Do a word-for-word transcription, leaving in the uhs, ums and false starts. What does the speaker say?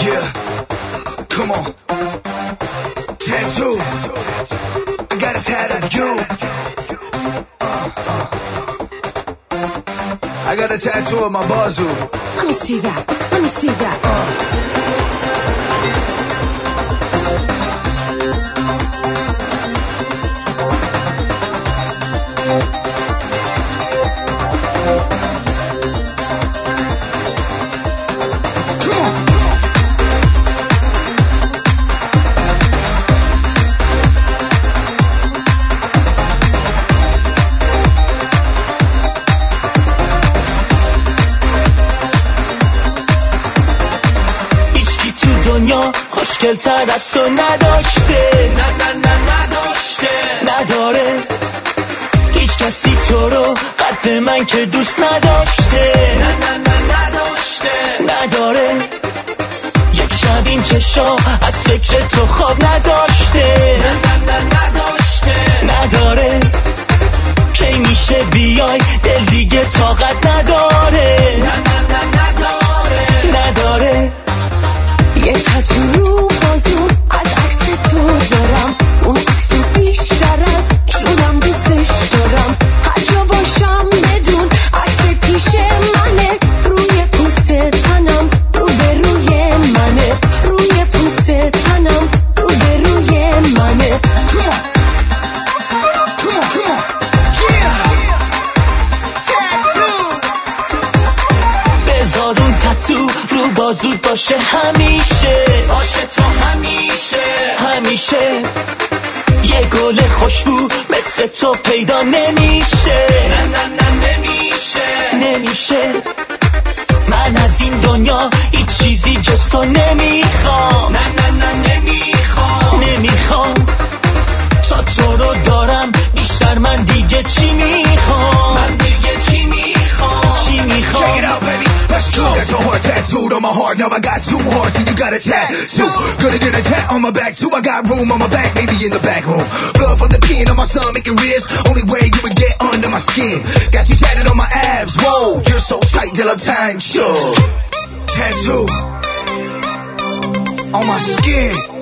Yeah, come on. Tattoo. I got a tattoo of you. Uh, uh. I got a tattoo of my bazoo. Let me see that. Let me see that. Uh. خوشگل‌تر از تو نداشته، نه نه نه نداشته، نداره هیچ کسی تو رو قد من که دوست نداشته، نه نه نه نداشته، نداره یک شب این چشا از فکر تو خواب نداشته، نه نه نه نداشته، نداره کی میشه بیای دل دیگه طاقت نداره، نه نه نه نداره، نداره یه تتو رو بازون از عکس تو دارم، اون عکسو بیشتر از جونم دوستش دارم، هر جا باشم بدون عکس پیش منه، روی پوست تنم رو به روی منه، روی پوست تنم رو به روی منه. بذار اون تتو رو بازود باشه همیشه، باشه تو همیشه، همیشه یه گل خوشبو مثل تو پیدا نمیشه، نه نه نه نمیشه، نمیشه من از این دنیا هیچ چیزی جز تو نمیخوام، نه نه نه نمیخوام، نمیخوام تا تو رو دارم بیشتر من دیگه چی میخوام، من دیگه چی میخوام، چی میخوام. Check it out, baby. Let's go. That's your heart tattooed on my heart. Now I got two hearts and you got a tattoo. Gonna get a tat on my back too. I got room on my back, maybe in the back room. Blood from the pen on my stomach and ribs. Only way you would get under my skin. Got you tatted on my abs. Whoa, you're so tight till I'm tying sure. Tattoo on my skin.